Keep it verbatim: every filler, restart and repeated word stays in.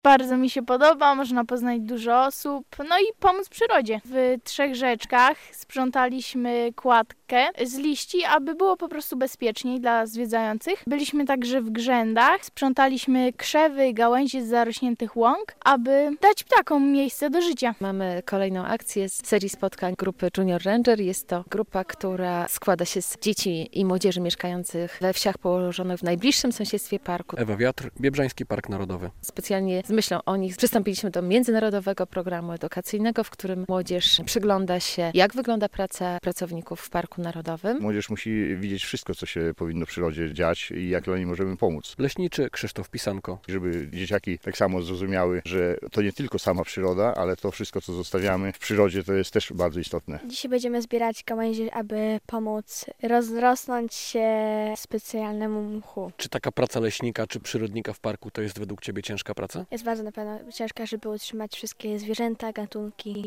Bardzo mi się podoba, można poznać dużo osób, no i pomóc przyrodzie. W Trzech Rzeczkach sprzątaliśmy kładkę z liści, aby było po prostu bezpieczniej dla zwiedzających. Byliśmy także w Grzędach, sprzątaliśmy krzewy, gałęzie z zarośniętych łąk, aby dać ptakom miejsce do życia. Mamy kolejną akcję z serii spotkań grupy Junior Ranger. Jest to grupa, która składa się z dzieci i młodzieży mieszkających we wsiach położonych w najbliższym sąsiedztwie parku. Ewa Wiatr, Biebrzański Park Narodowy. Specjalnie z myślą o nich przystąpiliśmy do międzynarodowego programu edukacyjnego, w którym młodzież przygląda się, jak wygląda praca pracowników w Parku Narodowym. Młodzież musi widzieć wszystko, co się powinno w przyrodzie dziać i jak dla niej możemy pomóc. Leśniczy Krzysztof Pisanko. Żeby dzieciaki tak samo zrozumiały, że to nie tylko sama przyroda, ale to wszystko, co zostawiamy w przyrodzie, to jest też bardzo istotne. Dzisiaj będziemy zbierać gałęzie, aby pomóc rozrosnąć się specjalnemu mchu. Czy taka praca leśnika czy przyrodnika w parku to jest według Ciebie ciężka praca? Jest bardzo na pewno ciężka, żeby utrzymać wszystkie zwierzęta, gatunki.